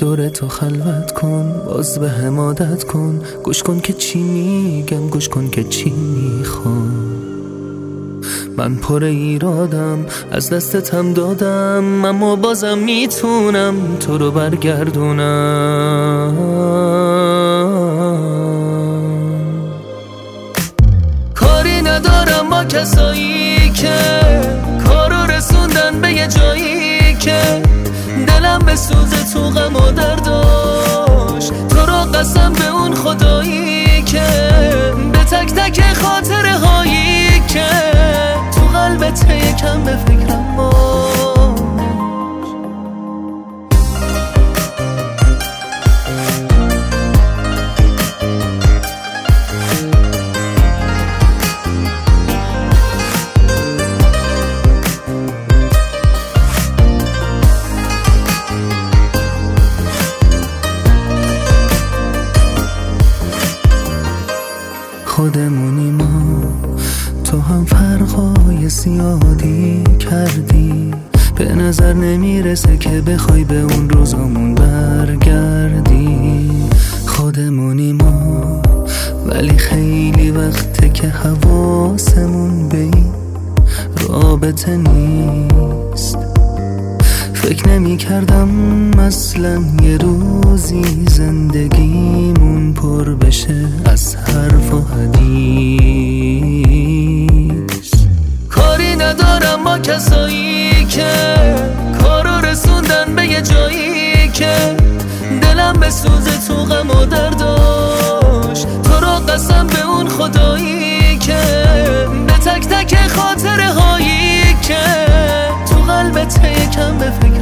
دور تو خلوت کن، باز به هم عادت کن، گوش کن که چی میگم، گوش کن که چی میخوام. من پر ایرادم، از دستتم دادم، اما بازم میتونم تو رو برگردونم. کاری ندارم با کسایی که کارو رسوندن به یه جایی که دلم به سوز تو غم و درداش. تو رو قسم به اون خدایی که به تک تک خاطره هایی که تو قلبت یکم به فکرم باش. خودمونی ما، تو هم فرقای زیادی کردی، به نظر نمیرسه که بخوای به اون روزامون برگردی. خودمونی ما، ولی خیلی وقته که حواسمون به این رابطه نیست. فکر نمی کردم اصلا یه روزی زندگیمون پر بشه از حرف و حدیث. کاری ندارم با کسایی که کارو رسوندن به یه جایی که دلم به سوز تو غم و درداش. تو رو قسم به اون خدایی که به تک تک خاطره هایی که تو قلبت یکم به فکر